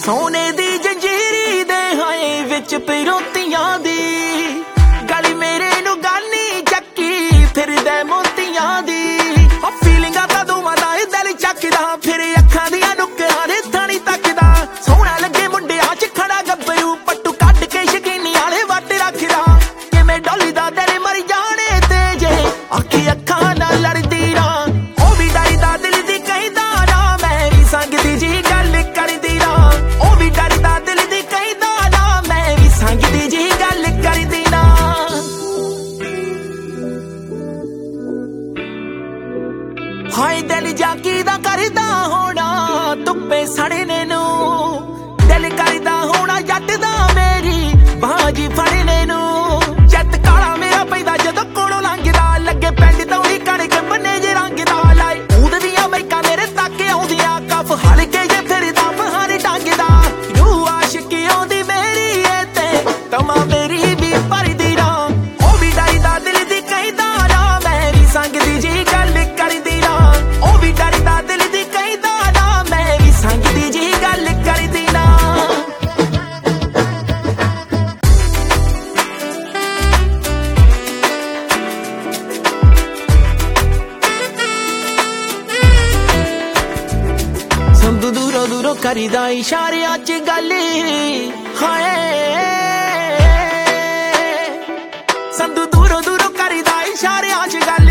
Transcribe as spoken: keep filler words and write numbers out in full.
सोने दी जंजीरी दे हाए विच पिरोतियां दी गली मेरे नू गानी चक्की फिर दे मोतियां दी फीलिंगा ता दूमा दा दिल चकदा फिर अखां दियां नुक्कां दे थानी तकदा सोहना लगे मुंडियां च खड़ा गब्बरू पट्टू कढ के शकीनी वाले वट रखदा किवें डोली दा दिल मर जाने ते जे अखी अखां नाल लड़दी ना ओ भी डरदा दिल दी कहदा ना मैं भी संगदी जी गल करदी ना ओ भी डरदा दिल दी कहदा ना मैं भी संगदी जी गल करदी ना हाय दिल जागी दा करदा होना धुप्पे सड़ने नू दिल करदा होना जट दा मेरी बाजी फड़ने नू जट काला मेरा पैदा जदों कोलों लंघदा लगे पिंड तौड़ी कणक बन्ने जे रंग दा लाए ऊद दियां मैकां मेरे तक आउंदियां कफ हलके जे फिरदा बहार टंगदा रू आशिकी आउंदी मेरी ए ते तमा मेरी भी भरदी ना ओ भी डरदा दिल दी कहदा ना मैं भी संगदी जी गल करदी ना ओ भी डरदा दिल दी कहदा ना मैं भी संगदी जी गल करदी ना संधू दूरों दूरों करीदा इशारियां च गल हाय संधू दूरों दूरों करीदा इशारियां च गल